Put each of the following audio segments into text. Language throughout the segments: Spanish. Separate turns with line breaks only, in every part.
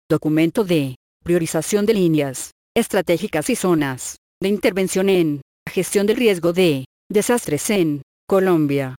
Documento de priorización de líneas estratégicas y zonas de intervención en gestión del riesgo de desastres en Colombia,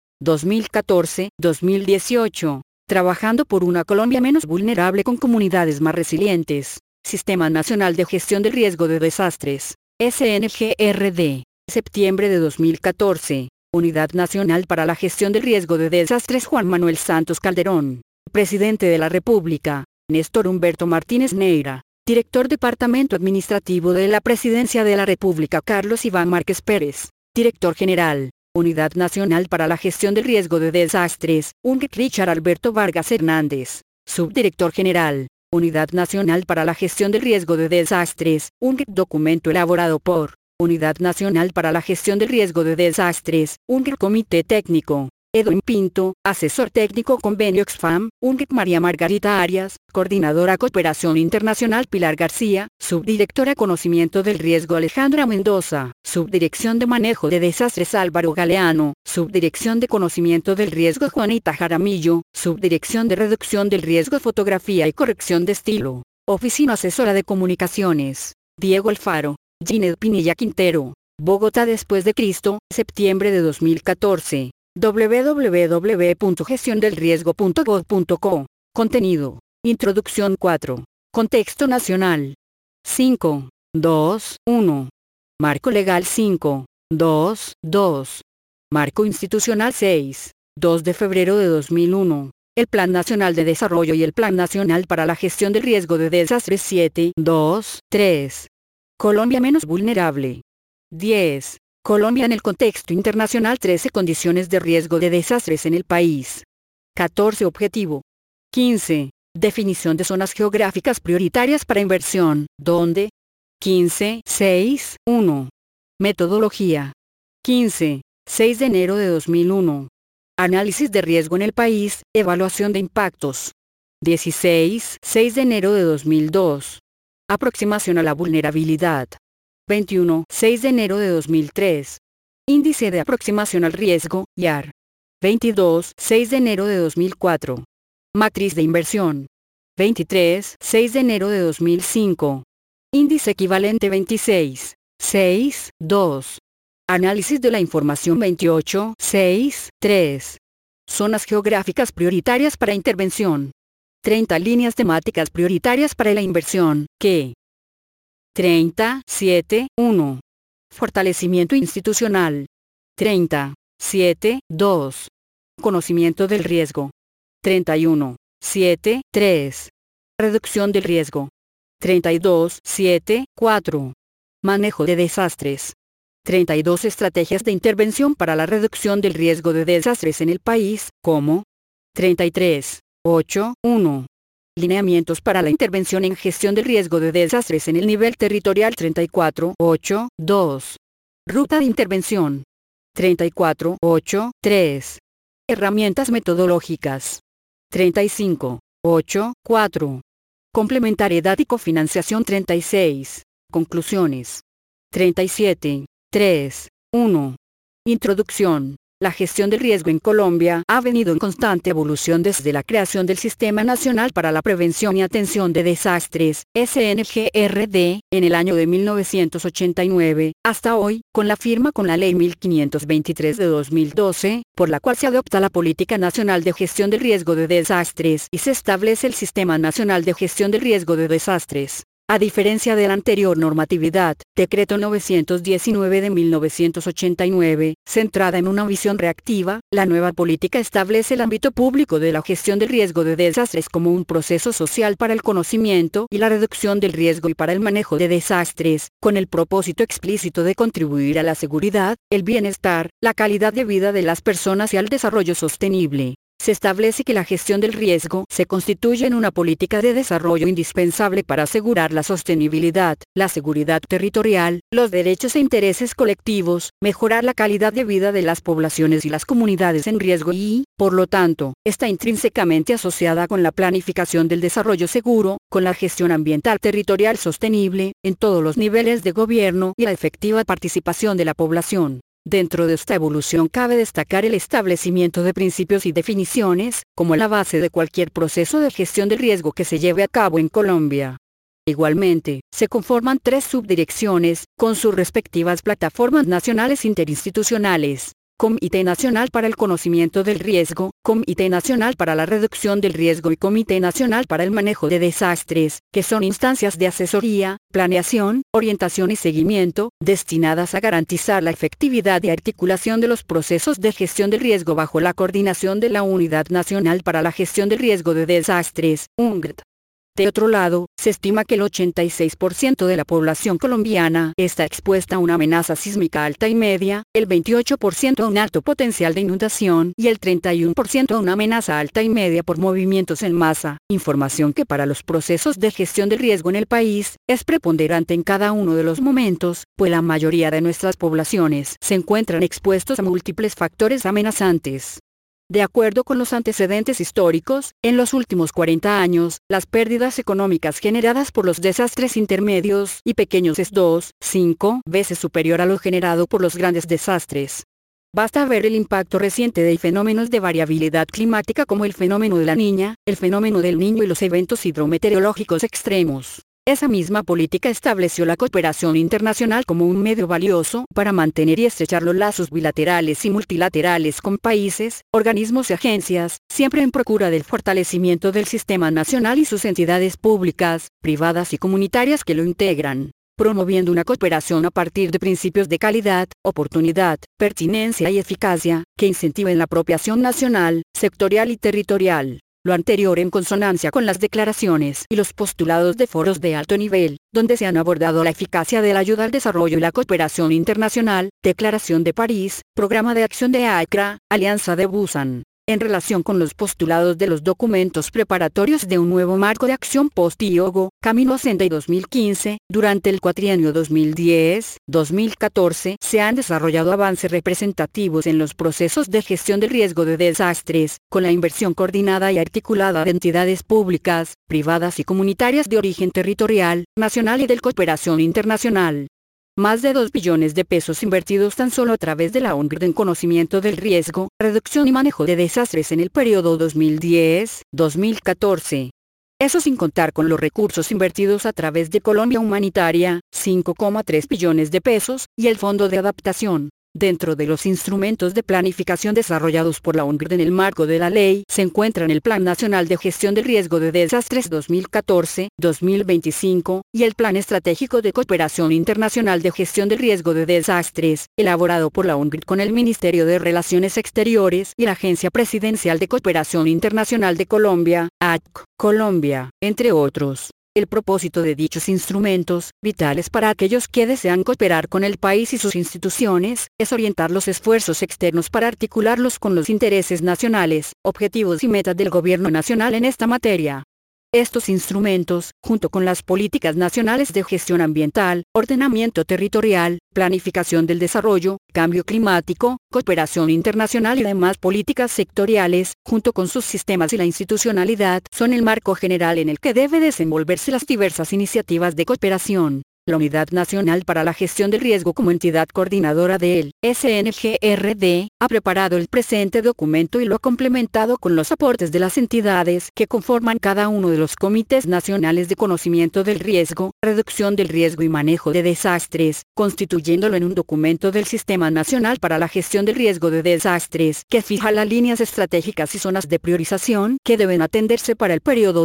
2014-2018. Trabajando por una Colombia menos vulnerable con comunidades más resilientes. Sistema Nacional de Gestión del Riesgo de Desastres, SNGRD. Septiembre de 2014. Unidad Nacional para la Gestión del Riesgo de Desastres Juan Manuel Santos Calderón. Presidente de la República, Néstor Humberto Martínez Neira. Director Departamento Administrativo de la Presidencia de la República Carlos Iván Márquez Pérez. Director General, Unidad Nacional para la Gestión del Riesgo de Desastres, UNGEC Richard Alberto Vargas Hernández. Subdirector General, Unidad Nacional para la Gestión del Riesgo de Desastres, UNGEC. Documento elaborado por Unidad Nacional para la Gestión del Riesgo de Desastres, UNGEC. Comité Técnico, Edwin Pinto, Asesor Técnico Convenio Oxfam, UNGEC. María Margarita Arias, Coordinadora Cooperación Internacional Pilar García, Subdirectora Conocimiento del Riesgo Alejandra Mendoza, Subdirección de Manejo de Desastres Álvaro Galeano, Subdirección de Conocimiento del Riesgo Juanita Jaramillo, Subdirección de Reducción del Riesgo Fotografía y Corrección de Estilo, Oficina Asesora de Comunicaciones, Diego Alfaro, Gined Pinilla Quintero, Bogotá después de Cristo, septiembre de 2014. www.gestiondelriesgo.gov.co. Contenido. Introducción 4. Contexto nacional. 5. 2. 1. Marco legal 5. 2. 2. Marco institucional 6. 2 de febrero de 2001. El Plan Nacional de Desarrollo y el Plan Nacional para la Gestión del Riesgo de Desastres 7. 2. 3. Colombia menos vulnerable. 10. Colombia en el contexto internacional. 13 condiciones de riesgo de desastres en el país. 14 objetivo. 15. Definición de zonas geográficas prioritarias para inversión, ¿dónde? 15. 6. 1. Metodología. 15. 6 de enero de 2001. Análisis de riesgo en el país, evaluación de impactos. 16. 6 de enero de 2002. Aproximación a la vulnerabilidad. 21. 6 de enero de 2003. Índice de aproximación al riesgo, IAR. 22. 6 de enero de 2004. Matriz de inversión. 23. 6 de enero de 2005. Índice equivalente 26. 6. 2. Análisis de la información 28. 6. 3. Zonas geográficas prioritarias para intervención. 30 líneas temáticas prioritarias para la inversión, que 37. 1. Fortalecimiento institucional. 37. 2. Conocimiento del riesgo. 31. 7. 3. Reducción del riesgo. 32. 7. 4. Manejo de desastres. 32 estrategias de intervención para la reducción del riesgo de desastres en el país, como 33. 8. 1. Lineamientos para la intervención en gestión del riesgo de desastres en el nivel territorial. 34. 8. 2. Ruta de intervención. 34. 8. 3. Herramientas metodológicas. 35. 8. 4. Complementariedad y cofinanciación. 36. Conclusiones. 37. 3. 1. Introducción. La gestión del riesgo en Colombia ha venido en constante evolución desde la creación del Sistema Nacional para la Prevención y Atención de Desastres, SNGRD, en el año de 1989, hasta hoy, con la firma con la Ley 1523 de 2012, por la cual se adopta la Política Nacional de Gestión del Riesgo de Desastres y se establece el Sistema Nacional de Gestión del Riesgo de Desastres. A diferencia de la anterior normatividad, Decreto 919 de 1989, centrada en una visión reactiva, la nueva política establece el ámbito público de la gestión del riesgo de desastres como un proceso social para el conocimiento y la reducción del riesgo y para el manejo de desastres, con el propósito explícito de contribuir a la seguridad, el bienestar, la calidad de vida de las personas y al desarrollo sostenible. Se establece que la gestión del riesgo se constituye en una política de desarrollo indispensable para asegurar la sostenibilidad, la seguridad territorial, los derechos e intereses colectivos, mejorar la calidad de vida de las poblaciones y las comunidades en riesgo y, por lo tanto, está intrínsecamente asociada con la planificación del desarrollo seguro, con la gestión ambiental territorial sostenible, en todos los niveles de gobierno y la efectiva participación de la población. Dentro de esta evolución cabe destacar el establecimiento de principios y definiciones, como la base de cualquier proceso de gestión del riesgo que se lleve a cabo en Colombia. Igualmente, se conforman 3 subdirecciones, con sus respectivas plataformas nacionales interinstitucionales: Comité Nacional para el Conocimiento del Riesgo, Comité Nacional para la Reducción del Riesgo y Comité Nacional para el Manejo de Desastres, que son instancias de asesoría, planeación, orientación y seguimiento, destinadas a garantizar la efectividad y articulación de los procesos de gestión del riesgo bajo la coordinación de la Unidad Nacional para la Gestión del Riesgo de Desastres, UNGRD. De otro lado, se estima que el 86% de la población colombiana está expuesta a una amenaza sísmica alta y media, el 28% a un alto potencial de inundación y el 31% a una amenaza alta y media por movimientos en masa, información que para los procesos de gestión del riesgo en el país es preponderante en cada uno de los momentos, pues la mayoría de nuestras poblaciones se encuentran expuestos a múltiples factores amenazantes. De acuerdo con los antecedentes históricos, en los últimos 40 años, las pérdidas económicas generadas por los desastres intermedios y pequeños es 2,5 veces superior a lo generado por los grandes desastres. Basta ver el impacto reciente de fenómenos de variabilidad climática como el fenómeno de la Niña, el fenómeno del Niño y los eventos hidrometeorológicos extremos. Esa misma política estableció la cooperación internacional como un medio valioso para mantener y estrechar los lazos bilaterales y multilaterales con países, organismos y agencias, siempre en procura del fortalecimiento del sistema nacional y sus entidades públicas, privadas y comunitarias que lo integran, promoviendo una cooperación a partir de principios de calidad, oportunidad, pertinencia y eficacia, que incentiven la apropiación nacional, sectorial y territorial. Lo anterior en consonancia con las declaraciones y los postulados de foros de alto nivel, donde se han abordado la eficacia de la ayuda al desarrollo y la cooperación internacional, Declaración de París, Programa de Acción de Accra, Alianza de Busan. En relación con los postulados de los documentos preparatorios de un nuevo marco de acción post-Hyogo, Camino a Sendai 2015, durante el cuatrienio 2010-2014 se han desarrollado avances representativos en los procesos de gestión del riesgo de desastres, con la inversión coordinada y articulada de entidades públicas, privadas y comunitarias de origen territorial, nacional y de cooperación internacional. Más de 2 billones de pesos invertidos tan solo a través de la UNGRD en conocimiento del riesgo, reducción y manejo de desastres en el periodo 2010-2014. Eso sin contar con los recursos invertidos a través de Colombia Humanitaria, 5,3 billones de pesos, y el Fondo de Adaptación. Dentro de los instrumentos de planificación desarrollados por la UNGRD en el marco de la ley, se encuentran el Plan Nacional de Gestión del Riesgo de Desastres 2014-2025, y el Plan Estratégico de Cooperación Internacional de Gestión del Riesgo de Desastres, elaborado por la UNGRD con el Ministerio de Relaciones Exteriores y la Agencia Presidencial de Cooperación Internacional de Colombia, ACC, Colombia, entre otros. El propósito de dichos instrumentos, vitales para aquellos que desean cooperar con el país y sus instituciones, es orientar los esfuerzos externos para articularlos con los intereses nacionales, objetivos y metas del gobierno nacional en esta materia. Estos instrumentos, junto con las políticas nacionales de gestión ambiental, ordenamiento territorial, planificación del desarrollo, cambio climático, cooperación internacional y demás políticas sectoriales, junto con sus sistemas y la institucionalidad, son el marco general en el que debe desenvolverse las diversas iniciativas de cooperación. La Unidad Nacional para la Gestión del Riesgo como entidad coordinadora del SNGRD, ha preparado el presente documento y lo ha complementado con los aportes de las entidades que conforman cada uno de los comités nacionales de conocimiento del riesgo, reducción del riesgo y manejo de desastres, constituyéndolo en un documento del Sistema Nacional para la Gestión del Riesgo de Desastres, que fija las líneas estratégicas y zonas de priorización que deben atenderse para el periodo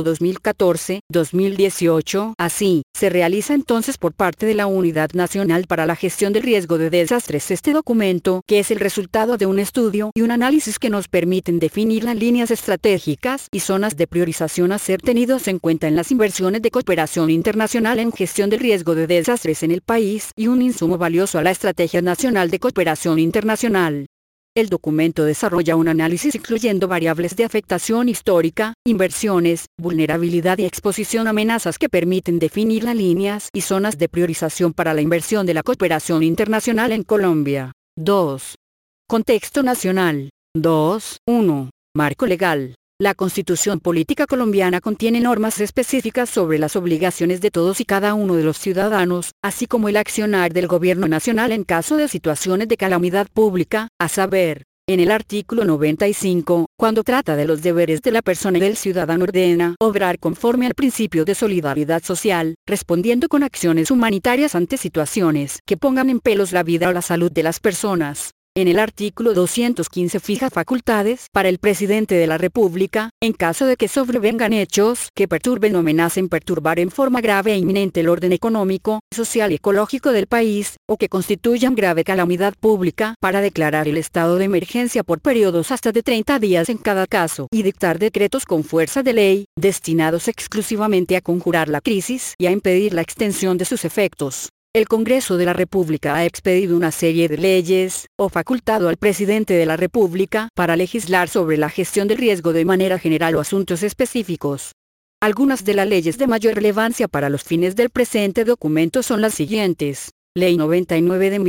2014-2018. Así, se realiza entonces por parte de la Unidad Nacional para la Gestión del Riesgo de Desastres este documento, que es el resultado de un estudio y un análisis que nos permiten definir las líneas estratégicas y zonas de priorización a ser tenidos en cuenta en las inversiones de cooperación internacional en gestión del riesgo de desastres en el país y un insumo valioso a la Estrategia Nacional de Cooperación Internacional. El documento desarrolla un análisis incluyendo variables de afectación histórica, inversiones, vulnerabilidad y exposición a amenazas que permiten definir las líneas y zonas de priorización para la inversión de la cooperación internacional en Colombia. 2. Contexto nacional. 2.1. Marco legal. La Constitución Política Colombiana contiene normas específicas sobre las obligaciones de todos y cada uno de los ciudadanos, así como el accionar del gobierno nacional en caso de situaciones de calamidad pública, a saber, en el artículo 95, cuando trata de los deberes de la persona y del ciudadano ordena obrar conforme al principio de solidaridad social, respondiendo con acciones humanitarias ante situaciones que pongan en peligro la vida o la salud de las personas. En el artículo 215 fija facultades para el presidente de la República, en caso de que sobrevengan hechos que perturben o amenacen perturbar en forma grave e inminente el orden económico, social y ecológico del país, o que constituyan grave calamidad pública, para declarar el estado de emergencia por periodos hasta de 30 días en cada caso, y dictar decretos con fuerza de ley, destinados exclusivamente a conjurar la crisis y a impedir la extensión de sus efectos. El Congreso de la República ha expedido una serie de leyes, o facultado al presidente de la República para legislar sobre la gestión del riesgo de manera general o asuntos específicos. Algunas de las leyes de mayor relevancia para los fines del presente documento son las siguientes. Ley 99 de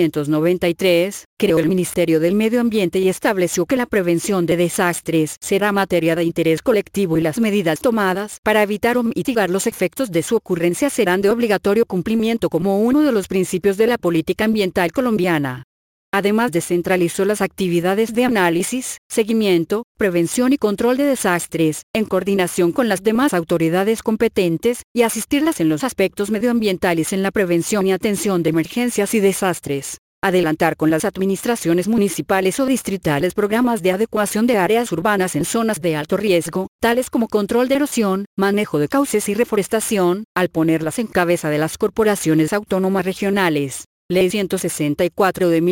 1993, creó el Ministerio del Medio Ambiente y estableció que la prevención de desastres será materia de interés colectivo y las medidas tomadas para evitar o mitigar los efectos de su ocurrencia serán de obligatorio cumplimiento como uno de los principios de la política ambiental colombiana. Además descentralizó las actividades de análisis, seguimiento, prevención y control de desastres, en coordinación con las demás autoridades competentes, y asistirlas en los aspectos medioambientales en la prevención y atención de emergencias y desastres. Adelantar con las administraciones municipales o distritales programas de adecuación de áreas urbanas en zonas de alto riesgo, tales como control de erosión, manejo de cauces y reforestación, al ponerlas en cabeza de las corporaciones autónomas regionales. Ley 164 de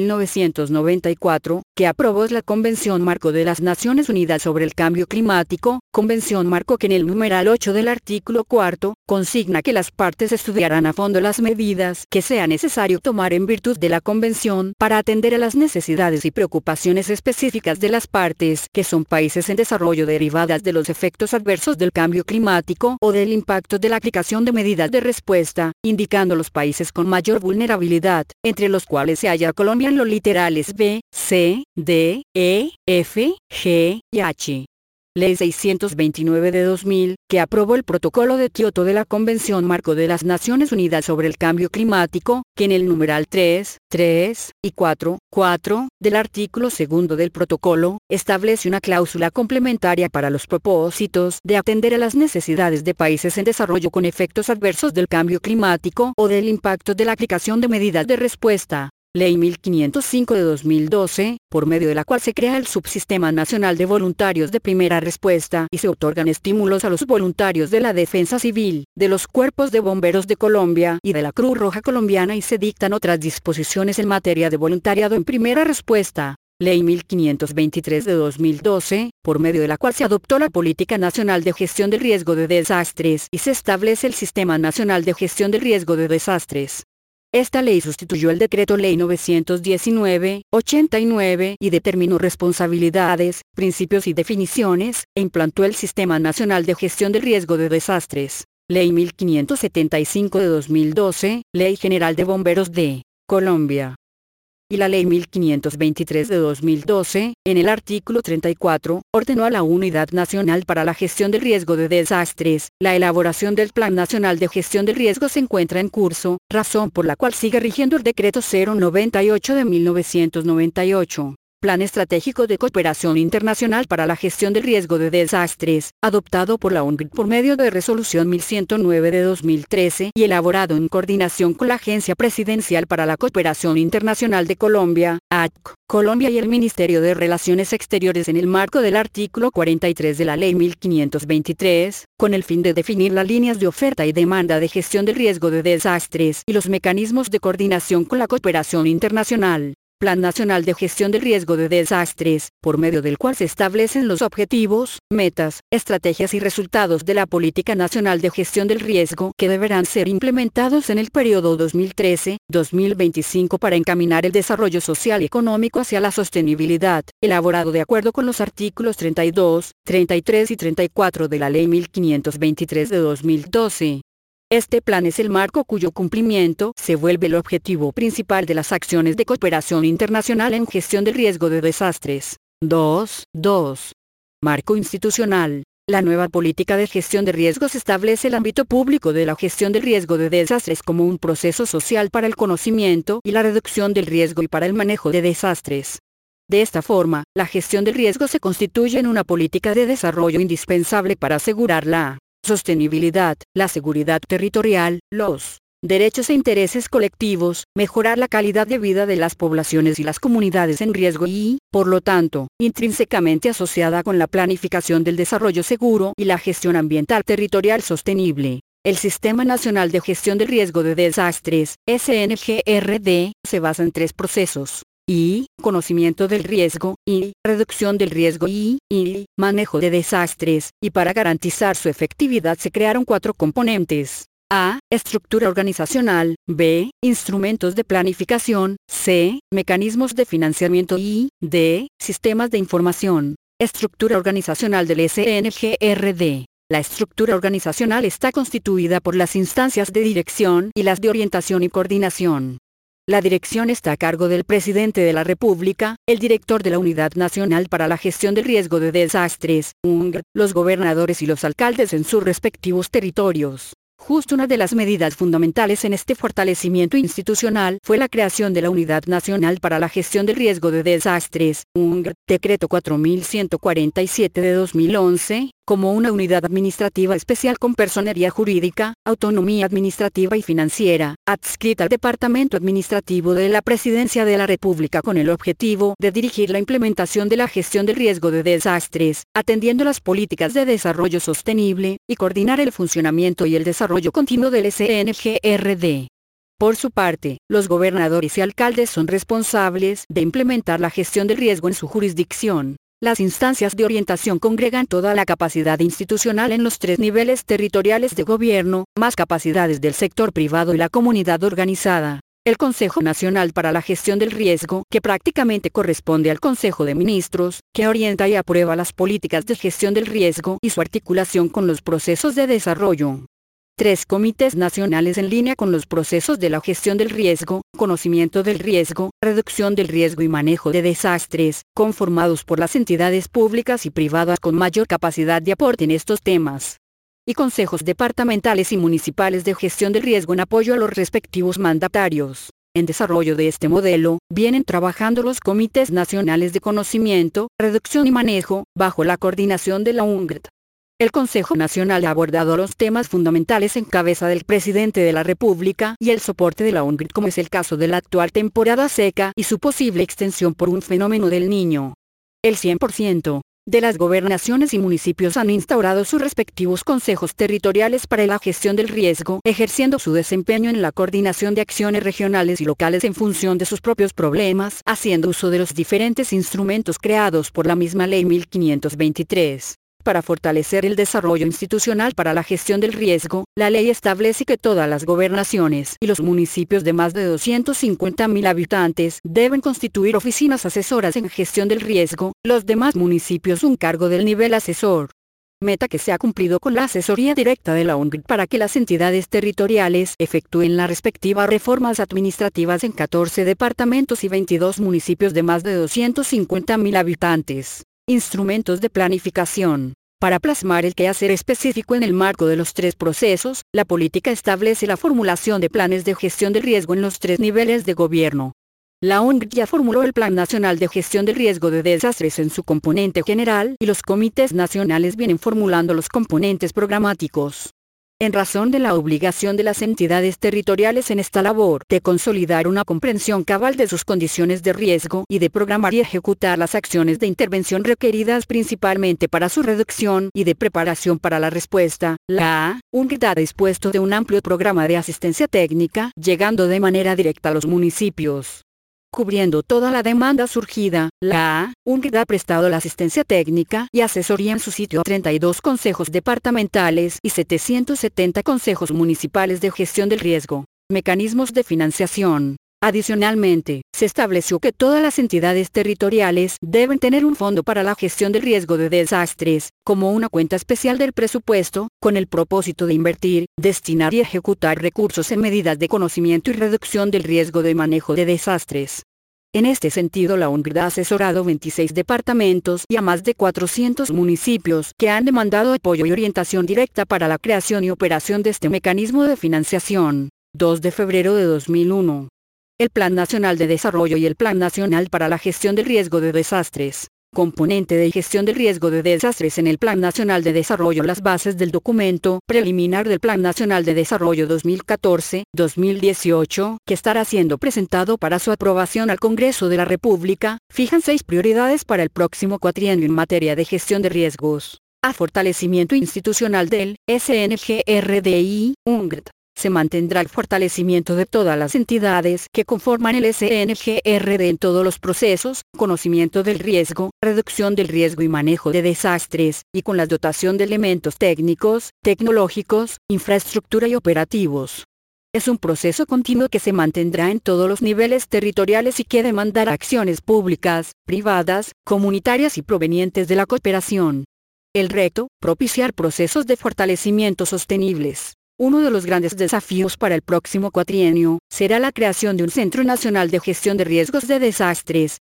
1994, que aprobó la Convención Marco de las Naciones Unidas sobre el Cambio Climático, Convención Marco que en el numeral 8 del artículo 4, consigna que las partes estudiarán a fondo las medidas que sea necesario tomar en virtud de la Convención para atender a las necesidades y preocupaciones específicas de las partes, que son países en desarrollo derivadas de los efectos adversos del cambio climático o del impacto de la aplicación de medidas de respuesta, indicando los países con mayor vulnerabilidad, entre los cuales se halla Colombia en los literales B, C, D, E, F, G y H. Ley 629 de 2000, que aprobó el Protocolo de Kioto de la Convención Marco de las Naciones Unidas sobre el Cambio Climático, que en el numeral 3, 3 y 4, 4 del artículo 2 del protocolo, establece una cláusula complementaria para los propósitos de atender a las necesidades de países en desarrollo con efectos adversos del cambio climático o del impacto de la aplicación de medidas de respuesta. Ley 1505 de 2012, por medio de la cual se crea el Subsistema Nacional de Voluntarios de Primera Respuesta y se otorgan estímulos a los voluntarios de la Defensa Civil, de los Cuerpos de Bomberos de Colombia y de la Cruz Roja Colombiana y se dictan otras disposiciones en materia de voluntariado en primera respuesta. Ley 1523 de 2012, por medio de la cual se adoptó la Política Nacional de Gestión del Riesgo de Desastres y se establece el Sistema Nacional de Gestión del Riesgo de Desastres. Esta ley sustituyó el Decreto Ley 919/89 y determinó responsabilidades, principios y definiciones, e implantó el Sistema Nacional de Gestión del Riesgo de Desastres. Ley 1575 de 2012, Ley General de Bomberos de Colombia. Y la Ley 1523 de 2012, en el artículo 34, ordenó a la Unidad Nacional para la Gestión del Riesgo de Desastres. La elaboración del Plan Nacional de Gestión del Riesgo se encuentra en curso, razón por la cual sigue rigiendo el Decreto 098 de 1998. Plan Estratégico de Cooperación Internacional para la Gestión del Riesgo de Desastres, adoptado por la UNGRID por medio de Resolución 1109 de 2013 y elaborado en coordinación con la Agencia Presidencial para la Cooperación Internacional de Colombia, ACC, Colombia y el Ministerio de Relaciones Exteriores en el marco del artículo 43 de la Ley 1523, con el fin de definir las líneas de oferta y demanda de gestión del riesgo de desastres y los mecanismos de coordinación con la cooperación internacional. Plan Nacional de Gestión del Riesgo de Desastres, por medio del cual se establecen los objetivos, metas, estrategias y resultados de la Política Nacional de Gestión del Riesgo que deberán ser implementados en el periodo 2013-2025 para encaminar el desarrollo social y económico hacia la sostenibilidad, elaborado de acuerdo con los artículos 32, 33 y 34 de la Ley 1523 de 2012. Este plan es el marco cuyo cumplimiento se vuelve el objetivo principal de las acciones de cooperación internacional en gestión del riesgo de desastres. 2. Marco institucional. La nueva política de gestión de riesgos establece el ámbito público de la gestión del riesgo de desastres como un proceso social para el conocimiento y la reducción del riesgo y para el manejo de desastres. De esta forma, la gestión del riesgo se constituye en una política de desarrollo indispensable para asegurar la sostenibilidad, la seguridad territorial, los derechos e intereses colectivos, mejorar la calidad de vida de las poblaciones y las comunidades en riesgo y, por lo tanto, intrínsecamente asociada con la planificación del desarrollo seguro y la gestión ambiental territorial sostenible. El Sistema Nacional de Gestión del Riesgo de Desastres, SNGRD, se basa en tres procesos. I. Conocimiento del riesgo, I. Reducción del riesgo y I. Manejo de desastres, y para garantizar su efectividad se crearon 4 componentes. A. Estructura organizacional. B. Instrumentos de planificación. C. Mecanismos de financiamiento y D. Sistemas de información. Estructura organizacional del SNGRD. La estructura organizacional está constituida por las instancias de dirección y las de orientación y coordinación. La dirección está a cargo del Presidente de la República, el director de la Unidad Nacional para la Gestión del Riesgo de Desastres, UNGR, los gobernadores y los alcaldes en sus respectivos territorios. Justo una de las medidas fundamentales en este fortalecimiento institucional fue la creación de la Unidad Nacional para la Gestión del Riesgo de Desastres, UNGR, Decreto 4147 de 2011, como una unidad administrativa especial con personería jurídica, autonomía administrativa y financiera, adscrita al Departamento Administrativo de la Presidencia de la República con el objetivo de dirigir la implementación de la gestión del riesgo de desastres, atendiendo las políticas de desarrollo sostenible, y coordinar el funcionamiento y el desarrollo continuo del SNGRD. Por su parte, los gobernadores y alcaldes son responsables de implementar la gestión del riesgo en su jurisdicción. Las instancias de orientación congregan toda la capacidad institucional en los 3 niveles territoriales de gobierno, más capacidades del sector privado y la comunidad organizada. El Consejo Nacional para la Gestión del Riesgo, que prácticamente corresponde al Consejo de Ministros, que orienta y aprueba las políticas de gestión del riesgo y su articulación con los procesos de desarrollo. 3 comités nacionales en línea con los procesos de la gestión del riesgo, conocimiento del riesgo, reducción del riesgo y manejo de desastres, conformados por las entidades públicas y privadas con mayor capacidad de aporte en estos temas. Y consejos departamentales y municipales de gestión del riesgo en apoyo a los respectivos mandatarios. En desarrollo de este modelo, vienen trabajando los comités nacionales de conocimiento, reducción y manejo, bajo la coordinación de la UNGR. El Consejo Nacional ha abordado los temas fundamentales en cabeza del Presidente de la República y el soporte de la UNGR, como es el caso de la actual temporada seca y su posible extensión por un fenómeno del Niño. El 100% de las gobernaciones y municipios han instaurado sus respectivos consejos territoriales para la gestión del riesgo, ejerciendo su desempeño en la coordinación de acciones regionales y locales en función de sus propios problemas, haciendo uso de los diferentes instrumentos creados por la misma Ley 1523. Para fortalecer el desarrollo institucional para la gestión del riesgo, la ley establece que todas las gobernaciones y los municipios de más de 250.000 habitantes deben constituir oficinas asesoras en gestión del riesgo, los demás municipios un cargo del nivel asesor. Meta que se ha cumplido con la asesoría directa de la UNGR para que las entidades territoriales efectúen las respectivas reformas administrativas en 14 departamentos y 22 municipios de más de 250.000 habitantes. Instrumentos de planificación. Para plasmar el quehacer específico en el marco de los 3 procesos, la política establece la formulación de planes de gestión del riesgo en los 3 niveles de gobierno. La UNGR ya formuló el Plan Nacional de Gestión del Riesgo de Desastres en su componente general y los comités nacionales vienen formulando los componentes programáticos. En razón de la obligación de las entidades territoriales en esta labor de consolidar una comprensión cabal de sus condiciones de riesgo y de programar y ejecutar las acciones de intervención requeridas principalmente para su reducción y de preparación para la respuesta, la UNGR ha dispuesto de un amplio programa de asistencia técnica, llegando de manera directa a los municipios. Cubriendo toda la demanda surgida, la UNGR ha prestado la asistencia técnica y asesoría en su sitio a 32 consejos departamentales y 770 consejos municipales de gestión del riesgo. Mecanismos de financiación. Adicionalmente, se estableció que todas las entidades territoriales deben tener un fondo para la gestión del riesgo de desastres, como una cuenta especial del presupuesto, con el propósito de invertir, destinar y ejecutar recursos en medidas de conocimiento y reducción del riesgo de manejo de desastres. En este sentido, la UNGRD ha asesorado 26 departamentos y a más de 400 municipios que han demandado apoyo y orientación directa para la creación y operación de este mecanismo de financiación. 2 de febrero de 2001. El Plan Nacional de Desarrollo y el Plan Nacional para la Gestión del Riesgo de Desastres. Componente de gestión del riesgo de desastres en el Plan Nacional de Desarrollo. Las bases del documento preliminar del Plan Nacional de Desarrollo 2014-2018, que estará siendo presentado para su aprobación al Congreso de la República, fijan 6 prioridades para el próximo cuatrienio en materia de gestión de riesgos. A. Fortalecimiento institucional del SNGRDI, UNGRD. Se mantendrá el fortalecimiento de todas las entidades que conforman el SNGRD en todos los procesos, conocimiento del riesgo, reducción del riesgo y manejo de desastres, y con la dotación de elementos técnicos, tecnológicos, infraestructura y operativos. Es un proceso continuo que se mantendrá en todos los niveles territoriales y que demandará acciones públicas, privadas, comunitarias y provenientes de la cooperación. El reto, propiciar procesos de fortalecimiento sostenibles. Uno de los grandes desafíos para el próximo cuatrienio será la creación de un Centro Nacional de Gestión de Riesgos de Desastres,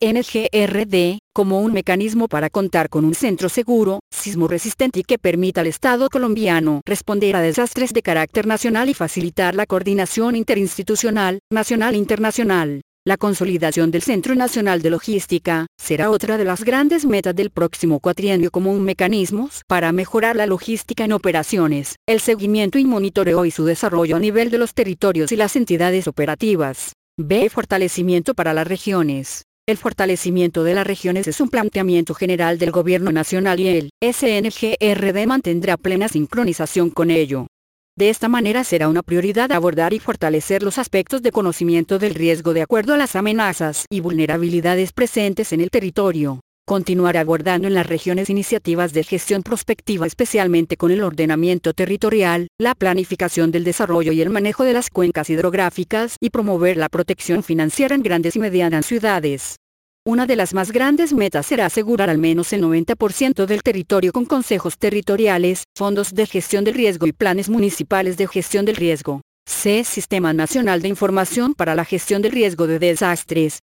CNGRD, como un mecanismo para contar con un centro seguro, sismo resistente y que permita al Estado colombiano responder a desastres de carácter nacional y facilitar la coordinación interinstitucional, nacional e internacional. La consolidación del Centro Nacional de Logística será otra de las grandes metas del próximo cuatrienio como un mecanismo para mejorar la logística en operaciones, el seguimiento y monitoreo y su desarrollo a nivel de los territorios y las entidades operativas. B. Fortalecimiento para las regiones. El fortalecimiento de las regiones es un planteamiento general del Gobierno Nacional y el SNGRD mantendrá plena sincronización con ello. De esta manera será una prioridad abordar y fortalecer los aspectos de conocimiento del riesgo de acuerdo a las amenazas y vulnerabilidades presentes en el territorio. Continuar abordando en las regiones iniciativas de gestión prospectiva especialmente con el ordenamiento territorial, la planificación del desarrollo y el manejo de las cuencas hidrográficas y promover la protección financiera en grandes y medianas ciudades. Una de las más grandes metas será asegurar al menos el 90% del territorio con consejos territoriales, fondos de gestión del riesgo y planes municipales de gestión del riesgo. C. Sistema Nacional de Información para la Gestión del Riesgo de Desastres,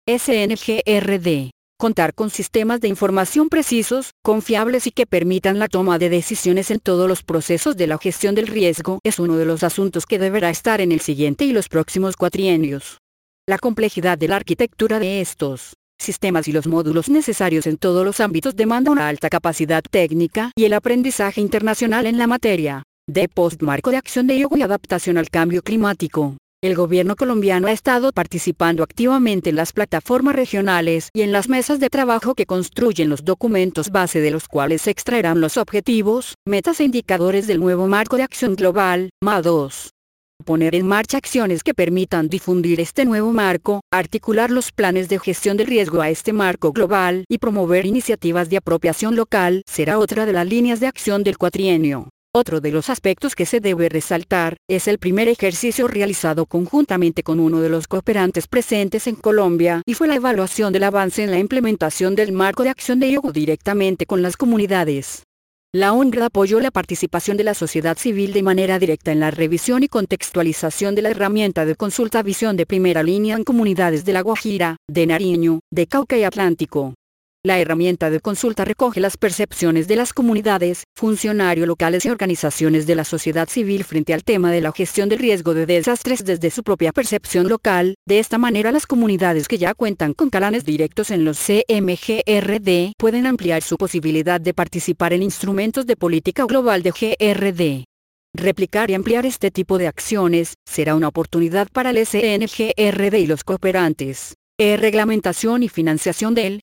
SNGRD. Contar con sistemas de información precisos, confiables y que permitan la toma de decisiones en todos los procesos de la gestión del riesgo es uno de los asuntos que deberá estar en el siguiente y los próximos cuatrienios. La complejidad de la arquitectura de estos sistemas y los módulos necesarios en todos los ámbitos demanda una alta capacidad técnica y el aprendizaje internacional en la materia. D. Postmarco de acción de IOGO y adaptación al cambio climático. El gobierno colombiano ha estado participando activamente en las plataformas regionales y en las mesas de trabajo que construyen los documentos base de los cuales se extraerán los objetivos, metas e indicadores del nuevo marco de acción global, MA2. Poner en marcha acciones que permitan difundir este nuevo marco, articular los planes de gestión del riesgo a este marco global y promover iniciativas de apropiación local será otra de las líneas de acción del cuatrienio. Otro de los aspectos que se debe resaltar es el primer ejercicio realizado conjuntamente con uno de los cooperantes presentes en Colombia y fue la evaluación del avance en la implementación del marco de acción de IOGO directamente con las comunidades. La UNGRD apoyó la participación de la sociedad civil de manera directa en la revisión y contextualización de la herramienta de consulta Visión de Primera Línea en comunidades de La Guajira, de Nariño, de Cauca y Atlántico. La herramienta de consulta recoge las percepciones de las comunidades, funcionarios locales y organizaciones de la sociedad civil frente al tema de la gestión del riesgo de desastres desde su propia percepción local. De esta manera las comunidades que ya cuentan con canales directos en los CMGRD pueden ampliar su posibilidad de participar en instrumentos de política global de GRD. Replicar y ampliar este tipo de acciones será una oportunidad para el SNGRD y los cooperantes. Reglamentación y financiación del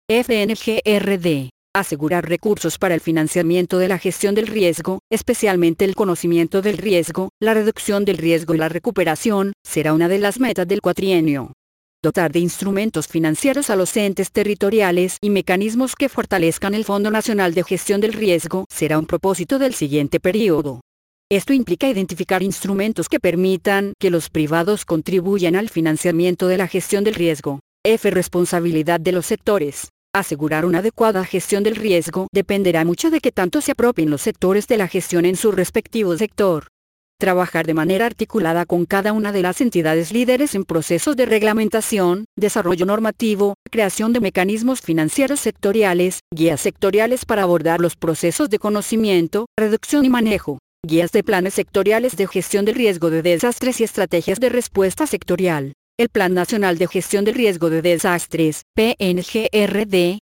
FNGRD. Asegurar recursos para el financiamiento de la gestión del riesgo, especialmente el conocimiento del riesgo, la reducción del riesgo y la recuperación, será una de las metas del cuatrienio. Dotar de instrumentos financieros a los entes territoriales y mecanismos que fortalezcan el Fondo Nacional de Gestión del Riesgo será un propósito del siguiente periodo. Esto implica identificar instrumentos que permitan que los privados contribuyan al financiamiento de la gestión del riesgo. Responsabilidad de los sectores. Asegurar una adecuada gestión del riesgo dependerá mucho de que tanto se apropien los sectores de la gestión en su respectivo sector. Trabajar de manera articulada con cada una de las entidades líderes en procesos de reglamentación, desarrollo normativo, creación de mecanismos financieros sectoriales, guías sectoriales para abordar los procesos de conocimiento, reducción y manejo, guías de planes sectoriales de gestión del riesgo de desastres y estrategias de respuesta sectorial. El Plan Nacional de Gestión del Riesgo de Desastres, PNGRD,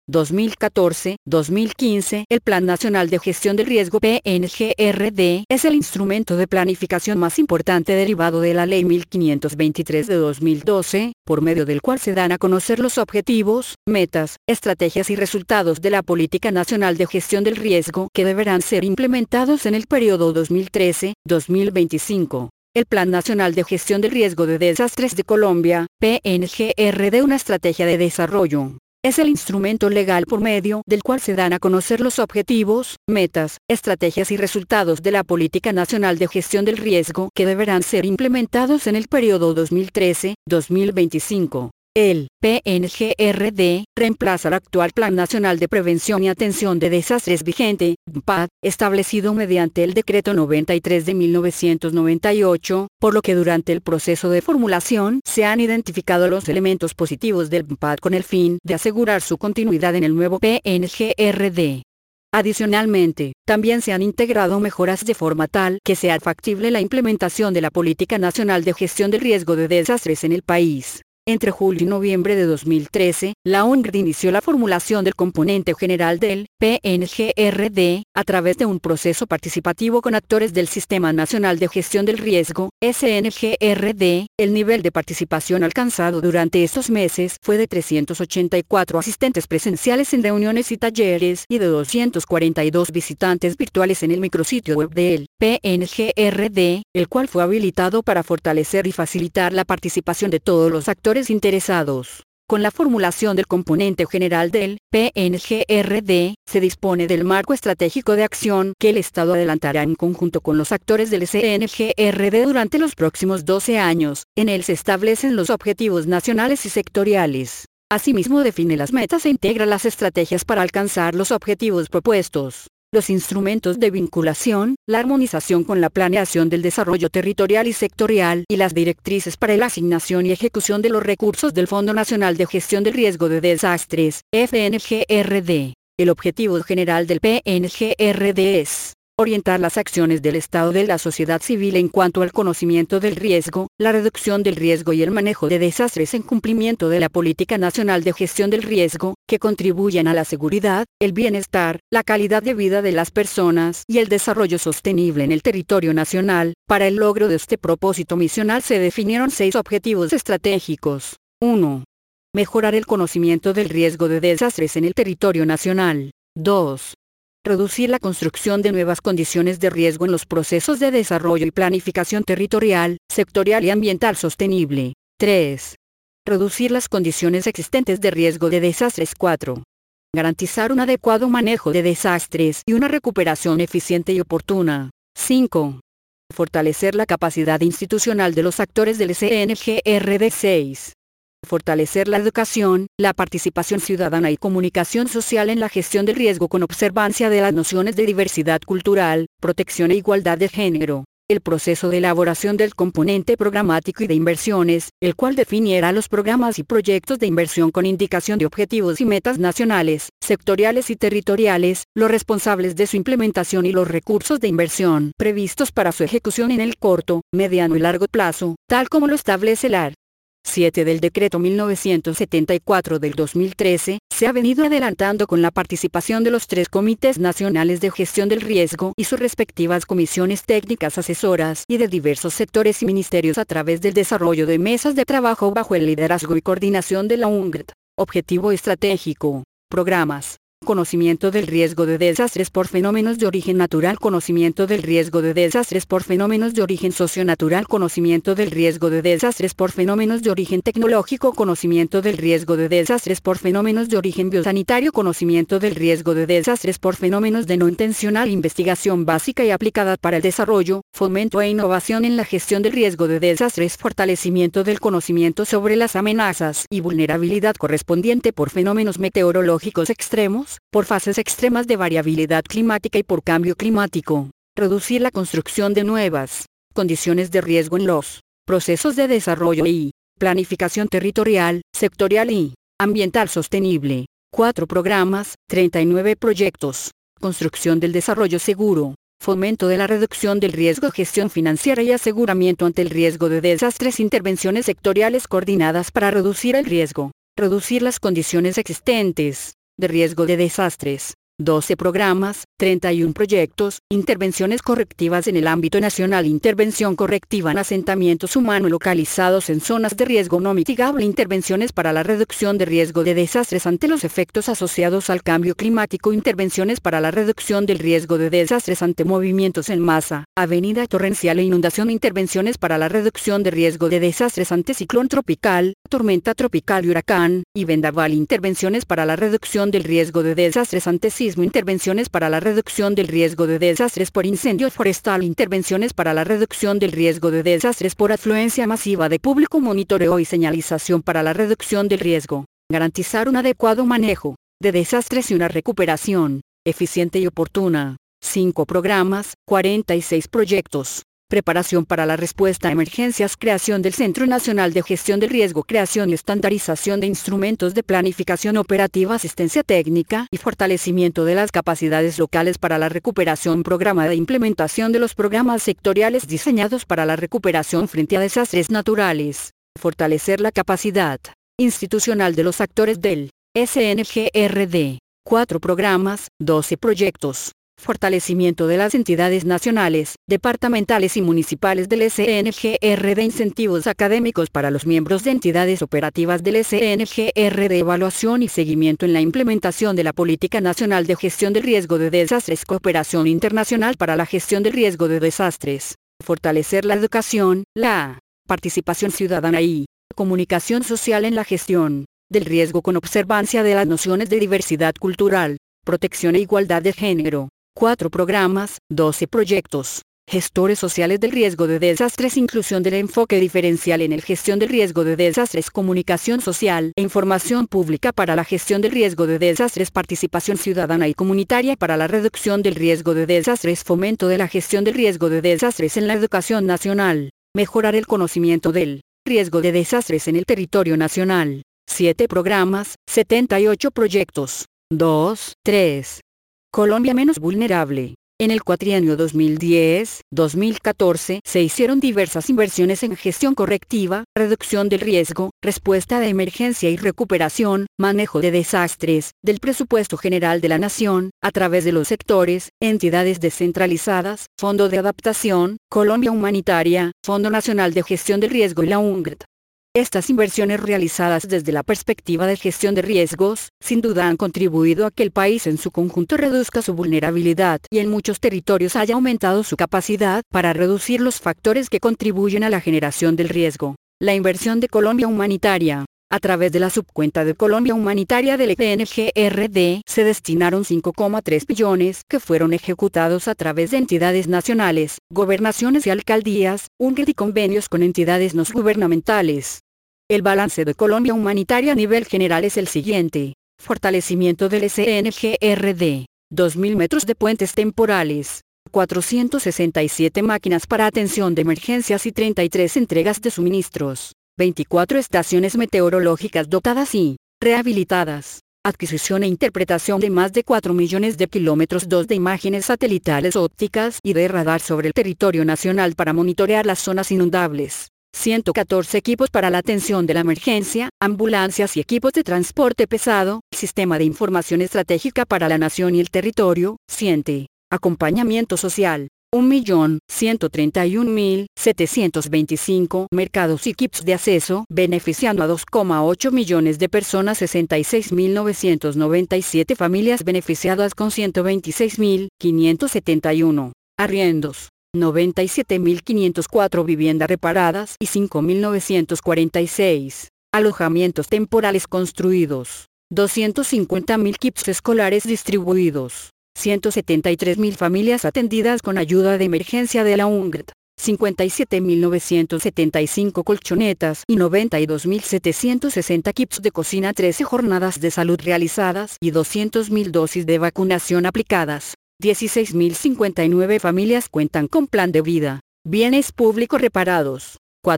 2014-2015. El Plan Nacional de Gestión del Riesgo PNGRD es el instrumento de planificación más importante derivado de la Ley 1523 de 2012, por medio del cual se dan a conocer los objetivos, metas, estrategias y resultados de la Política Nacional de Gestión del Riesgo que deberán ser implementados en el periodo 2013-2025. El Plan Nacional de Gestión del Riesgo de Desastres de Colombia, PNGRD, una estrategia de desarrollo. Es el instrumento legal por medio del cual se dan a conocer los objetivos, metas, estrategias y resultados de la Política Nacional de Gestión del Riesgo que deberán ser implementados en el periodo 2013-2025. El PNGRD reemplaza el actual Plan Nacional de Prevención y Atención de Desastres vigente, PAD, establecido mediante el Decreto 93 de 1998, por lo que durante el proceso de formulación se han identificado los elementos positivos del PAD con el fin de asegurar su continuidad en el nuevo PNGRD. Adicionalmente, también se han integrado mejoras de forma tal que sea factible la implementación de la Política Nacional de Gestión del Riesgo de Desastres en el país. Entre julio y noviembre de 2013, la UNGRD inició la formulación del componente general del PNGRD, a través de un proceso participativo con actores del Sistema Nacional de Gestión del Riesgo, SNGRD. El nivel de participación alcanzado durante estos meses fue de 384 asistentes presenciales en reuniones y talleres y de 242 visitantes virtuales en el micrositio web del PNGRD, el cual fue habilitado para fortalecer y facilitar la participación de todos los actores interesados. Con la formulación del componente general del PNGRD, se dispone del marco estratégico de acción que el Estado adelantará en conjunto con los actores del SNGRD durante los próximos 12 años. En él se establecen los objetivos nacionales y sectoriales. Asimismo define las metas e integra las estrategias para alcanzar los objetivos propuestos. Los instrumentos de vinculación, la armonización con la planeación del desarrollo territorial y sectorial y las directrices para la asignación y ejecución de los recursos del Fondo Nacional de Gestión del Riesgo de Desastres, FNGRD. El objetivo general del PNGRD es orientar las acciones del Estado de la sociedad civil en cuanto al conocimiento del riesgo, la reducción del riesgo y el manejo de desastres en cumplimiento de la Política Nacional de Gestión del Riesgo, que contribuyan a la seguridad, el bienestar, la calidad de vida de las personas y el desarrollo sostenible en el territorio nacional. Para el logro de este propósito misional se definieron 6 objetivos estratégicos. 1. Mejorar el conocimiento del riesgo de desastres en el territorio nacional. 2. Reducir la construcción de nuevas condiciones de riesgo en los procesos de desarrollo y planificación territorial, sectorial y ambiental sostenible. 3. Reducir las condiciones existentes de riesgo de desastres. 4. Garantizar un adecuado manejo de desastres y una recuperación eficiente y oportuna. 5. Fortalecer la capacidad institucional de los actores del SNGRD. 6. Fortalecer la educación, la participación ciudadana y comunicación social en la gestión del riesgo con observancia de las nociones de diversidad cultural, protección e igualdad de género. El proceso de elaboración del componente programático y de inversiones, el cual definiera los programas y proyectos de inversión con indicación de objetivos y metas nacionales, sectoriales y territoriales, los responsables de su implementación y los recursos de inversión previstos para su ejecución en el corto, mediano y largo plazo, tal como lo establece la Art. 7 del Decreto 1974 del 2013, se ha venido adelantando con la participación de los 3 comités nacionales de gestión del riesgo y sus respectivas comisiones técnicas asesoras y de diversos sectores y ministerios a través del desarrollo de mesas de trabajo bajo el liderazgo y coordinación de la UNGRD. Objetivo estratégico. Programas. Conocimiento del riesgo de desastres por fenómenos de origen natural. Conocimiento del riesgo de desastres por fenómenos de origen socionatural. Conocimiento del riesgo de desastres por fenómenos de origen tecnológico. Conocimiento del riesgo de desastres por fenómenos de origen biosanitario. Conocimiento del riesgo de desastres por fenómenos de no intencional. Investigación básica y aplicada para el desarrollo, fomento e innovación en la gestión del riesgo de desastres. Fortalecimiento del conocimiento sobre las amenazas y vulnerabilidad correspondiente por fenómenos meteorológicos extremos, por fases extremas de variabilidad climática y por cambio climático. Reducir la construcción de nuevas condiciones de riesgo en los procesos de desarrollo y planificación territorial, sectorial y ambiental sostenible. 4 programas, 39 proyectos. Construcción del desarrollo seguro, fomento de la reducción del riesgo, gestión financiera y aseguramiento ante el riesgo de desastres, intervenciones sectoriales coordinadas para reducir el riesgo, reducir las condiciones existentes de riesgo de desastres. 12 programas, 31 proyectos, intervenciones correctivas en el ámbito nacional, intervención correctiva en asentamientos humanos localizados en zonas de riesgo no mitigable, intervenciones para la reducción de riesgo de desastres ante los efectos asociados al cambio climático, intervenciones para la reducción del riesgo de desastres ante movimientos en masa, avenida torrencial e inundación, intervenciones para la reducción de riesgo de desastres ante ciclón tropical, tormenta tropical y huracán, y vendaval, intervenciones para la reducción del riesgo de desastres ante sismo, intervenciones para la reducción del riesgo de desastres por incendio forestal, intervenciones para la reducción del riesgo de desastres por afluencia masiva de público, monitoreo y señalización para la reducción del riesgo, garantizar un adecuado manejo de desastres y una recuperación eficiente y oportuna. 5 programas, 46 proyectos. Preparación para la respuesta a emergencias, creación del Centro Nacional de Gestión del Riesgo, creación y estandarización de instrumentos de planificación operativa, asistencia técnica y fortalecimiento de las capacidades locales para la recuperación, programa de implementación de los programas sectoriales diseñados para la recuperación frente a desastres naturales, fortalecer la capacidad institucional de los actores del SNGRD. 4 programas, 12 proyectos. Fortalecimiento de las entidades nacionales, departamentales y municipales del SNGRD, incentivos académicos para los miembros de entidades operativas del SNGRD, evaluación y seguimiento en la implementación de la Política Nacional de Gestión del Riesgo de Desastres, cooperación internacional para la gestión del riesgo de desastres, fortalecer la educación, la participación ciudadana y comunicación social en la gestión del riesgo con observancia de las nociones de diversidad cultural, protección e igualdad de género. 4 programas, 12 proyectos. Gestores sociales del riesgo de desastres, inclusión del enfoque diferencial en la gestión del riesgo de desastres, comunicación social e información pública para la gestión del riesgo de desastres, participación ciudadana y comunitaria para la reducción del riesgo de desastres, fomento de la gestión del riesgo de desastres en la educación nacional, mejorar el conocimiento del riesgo de desastres en el territorio nacional. 7 programas, 78 proyectos. 3. Colombia menos vulnerable. En el cuatrienio 2010-2014 se hicieron diversas inversiones en gestión correctiva, reducción del riesgo, respuesta de emergencia y recuperación, manejo de desastres, del presupuesto general de la Nación, a través de los sectores, entidades descentralizadas, Fondo de Adaptación, Colombia Humanitaria, Fondo Nacional de Gestión del Riesgo y la UNGRT. Estas inversiones realizadas desde la perspectiva de gestión de riesgos, sin duda han contribuido a que el país en su conjunto reduzca su vulnerabilidad y en muchos territorios haya aumentado su capacidad para reducir los factores que contribuyen a la generación del riesgo. La inversión de Colombia Humanitaria. A través de la subcuenta de Colombia Humanitaria del SNGRD se destinaron 5,3 billones que fueron ejecutados a través de entidades nacionales, gobernaciones y alcaldías, UNGRT y convenios con entidades no gubernamentales. El balance de Colombia Humanitaria a nivel general es el siguiente. Fortalecimiento del SNGRD. 2.000 metros de puentes temporales. 467 máquinas para atención de emergencias y 33 entregas de suministros. 24 estaciones meteorológicas dotadas y rehabilitadas. Adquisición e interpretación de más de 4 millones de kilómetros 2 de imágenes satelitales ópticas y de radar sobre el territorio nacional para monitorear las zonas inundables. 114 equipos para la atención de la emergencia, ambulancias y equipos de transporte pesado, sistema de información estratégica para la nación y el territorio, CIENTE. Acompañamiento social. 1.131.725 mercados y kits de acceso, beneficiando a 2,8 millones de personas, 66.997 familias beneficiadas con 126.571 arriendos, 97.504 viviendas reparadas y 5.946 alojamientos temporales construidos, 250.000 kits escolares distribuidos. 173.000 familias atendidas con ayuda de emergencia de la UNGRT, 57.975 colchonetas y 92.760 kits de cocina, 13 jornadas de salud realizadas y 200.000 dosis de vacunación aplicadas. 16.059 familias cuentan con plan de vida. Bienes públicos reparados.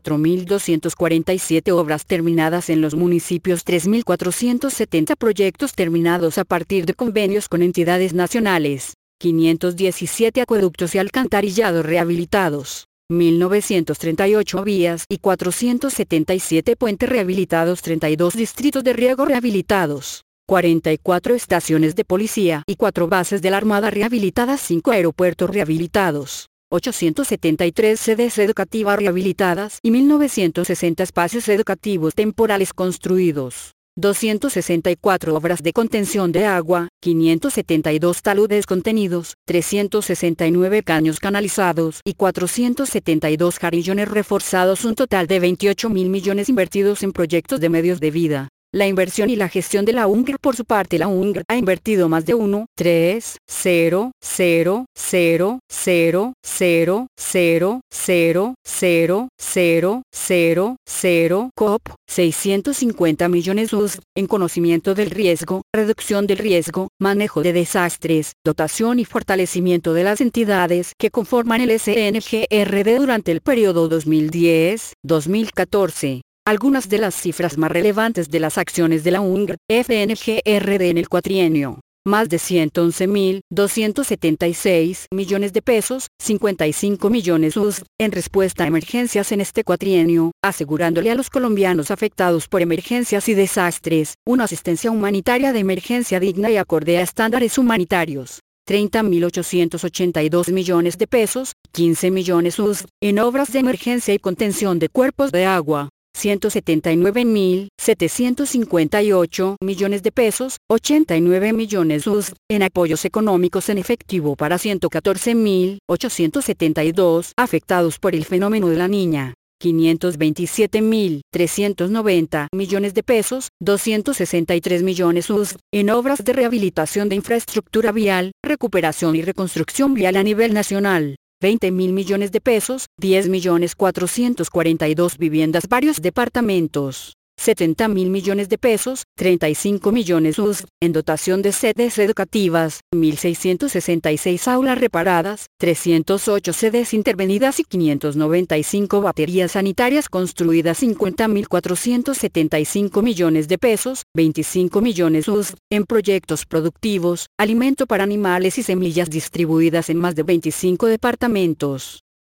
4.247 obras terminadas en los municipios, 3.470 proyectos terminados a partir de convenios con entidades nacionales, 517 acueductos y alcantarillados rehabilitados, 1.938 vías y 477 puentes rehabilitados, 32 distritos de riego rehabilitados, 44 estaciones de policía y 4 bases de la Armada rehabilitadas, 5 aeropuertos rehabilitados, 873 sedes educativas rehabilitadas y 1.960 espacios educativos temporales construidos, 264 obras de contención de agua, 572 taludes contenidos, 369 caños canalizados y 472 jarillones reforzados, un total de 28.000 millones invertidos en proyectos de medios de vida. La inversión y la gestión de la UNGR. Por su parte, la UNGR ha invertido más de 1.300.000.000.000.000 COP 650 millones USD en conocimiento del riesgo, reducción del riesgo, manejo de desastres, dotación y fortalecimiento de las entidades que conforman el SNGRD durante el periodo 2010-2014. Algunas de las cifras más relevantes de las acciones de la UNGR-FNGRD en el cuatrienio: más de 111.276 millones de pesos, 55 millones USD, en respuesta a emergencias en este cuatrienio, asegurándole a los colombianos afectados por emergencias y desastres, una asistencia humanitaria de emergencia digna y acorde a estándares humanitarios. 30.882 millones de pesos, 15 millones USD, en obras de emergencia y contención de cuerpos de agua. 179.758 millones de pesos, 89 millones USD, en apoyos económicos en efectivo para 114.872 afectados por el fenómeno de la Niña. 527.390 millones de pesos, 263 millones USD, en obras de rehabilitación de infraestructura vial, recuperación y reconstrucción vial a nivel nacional. 20.000 millones de pesos, 10.442 viviendas, varios departamentos. 70.000 millones de pesos, 35 millones USD, en dotación de sedes educativas, 1.666 aulas reparadas, 308 sedes intervenidas y 595 baterías sanitarias construidas. 50.475 millones de pesos, 25 millones USD, en proyectos productivos, alimento para animales y semillas distribuidas en más de 25 departamentos.